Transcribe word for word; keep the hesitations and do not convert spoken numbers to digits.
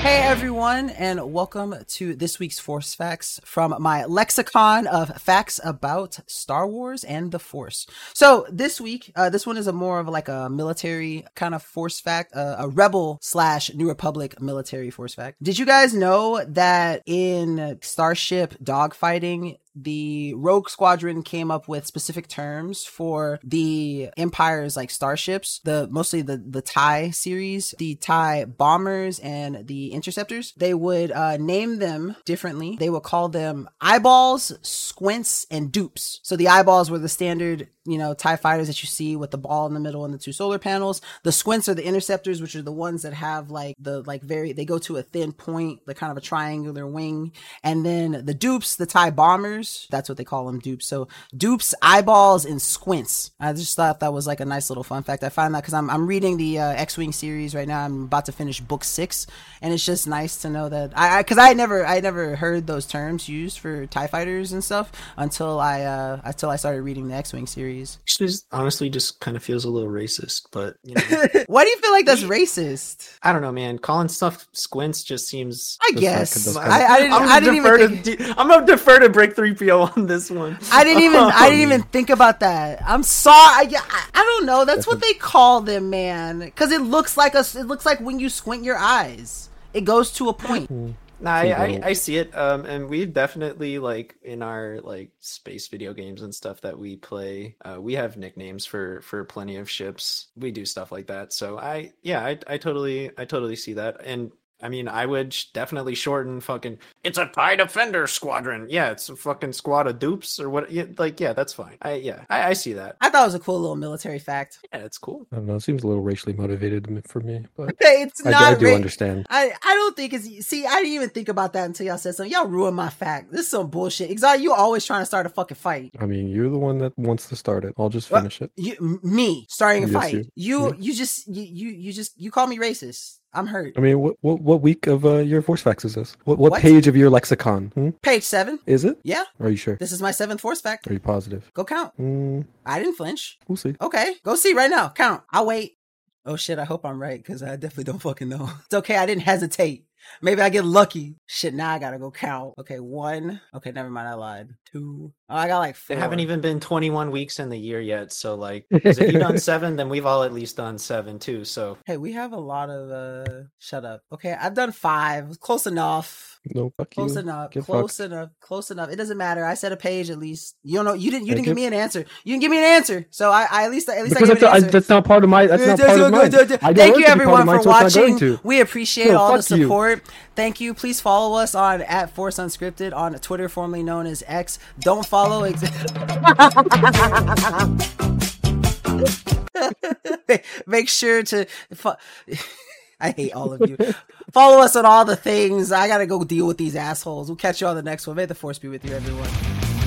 Hey everyone, and welcome to this week's Force Facts from my lexicon of facts about Star Wars and the Force. So this week, uh, this one is a more of like a military kind of Force fact, uh, a Rebel slash New Republic military Force fact. Did you guys know that in Starship dogfighting, the Rogue Squadron came up with specific terms for the Empire's like starships, the mostly the the TIE series, the TIE bombers and the interceptors? They would uh, name them differently. They would call them eyeballs, squints, and dupes. So the eyeballs were the standard, you know, TIE fighters that you see with the ball in the middle and the two solar panels. The squints are the interceptors, which are the ones that have like the like very they go to a thin point, the kind of a triangular wing. And then the dupes, the TIE bombers. That's what they call them, dupes. So dupes, eyeballs, and squints. I just thought that was like a nice little fun fact. I find that because I'm I'm reading the uh, X-Wing series right now. I'm about to finish book six, and it's just nice to know that I because I, I never I never heard those terms used for TIE fighters and stuff until I uh until I started reading the X-Wing series. It honestly just kind of feels a little racist, but you know. Why do you feel like that's racist? I don't know, man. Calling stuff squints just seems. I just guess like, I, I didn't. I'm I didn't even. Think... To, I'm gonna defer to Break three P O on this one. I didn't even. Um, I didn't even think about that. I'm sorry. I, I, I don't know. That's what they call them, man. Because it looks like a. It looks like when you squint your eyes, it goes to a point. Nah, I, I, I see it. Um, and we definitely like in our like space video games and stuff that we play. Uh, we have nicknames for for plenty of ships. We do stuff like that. So I, yeah, I, I totally, I totally see that. And I mean, I would definitely shorten fucking. It's a TIE Defender Squadron. Yeah, it's a fucking squad of dupes or what? Yeah, like, yeah, that's fine. I yeah, I, I see that. I thought it was a cool little military fact. Yeah, it's cool. I don't know. It seems a little racially motivated for me, but it's not. I, I do ra- understand. I, I don't think it's. See, I didn't even think about that until y'all said something. Y'all ruined my fact. This is some bullshit. Exotic, you always trying to start a fucking fight. I mean, you're the one that wants to start it. I'll just finish well, it. You, me starting a yes, fight. You, you, yeah. you just, you, you, you just, you call me racist. I'm hurt. I mean, what what, what week of uh, your Force Facts is this? What what, What? page of your lexicon? Hmm? Page seven. Is it? Yeah. Are you sure? This is my seventh Force fact. Are you positive? Go count. Mm, I didn't flinch. we'll see. Okay. Go see right now. Count. I'll wait. Oh shit, I hope I'm right because I definitely don't fucking know. It's okay. I didn't hesitate. Maybe I get lucky. Shit, now I gotta go count. Okay, one. Okay, never mind. I lied. Two. Oh, I got like four. They haven't even been twenty-one weeks in the year yet. So like, 'cause if you've done seven, then we've all at least done seven too. So hey, we have a lot of uh shut up. Okay, I've done five. Close enough. No, fuck Close you. enough. Get Close fucked. enough. Close enough. It doesn't matter. I said a page at least. You don't know. You didn't. You Thank didn't give you. me an answer. You didn't give me an answer. So I, I at least at least Because I gave that's, an I, answer. that's not part of my. That's not part of mine. I don't Thank want you it to be part everyone of mine, for so it's not going watching. to. We appreciate No, all the fuck you. support. Thank you. Please follow us on at Force Unscripted on Twitter, formerly known as X. Don't follow. Ex- Make sure to. Fo- I hate all of you. Follow us on all the things. I gotta go deal with these assholes. We'll catch you on the next one. May the Force be with you, everyone.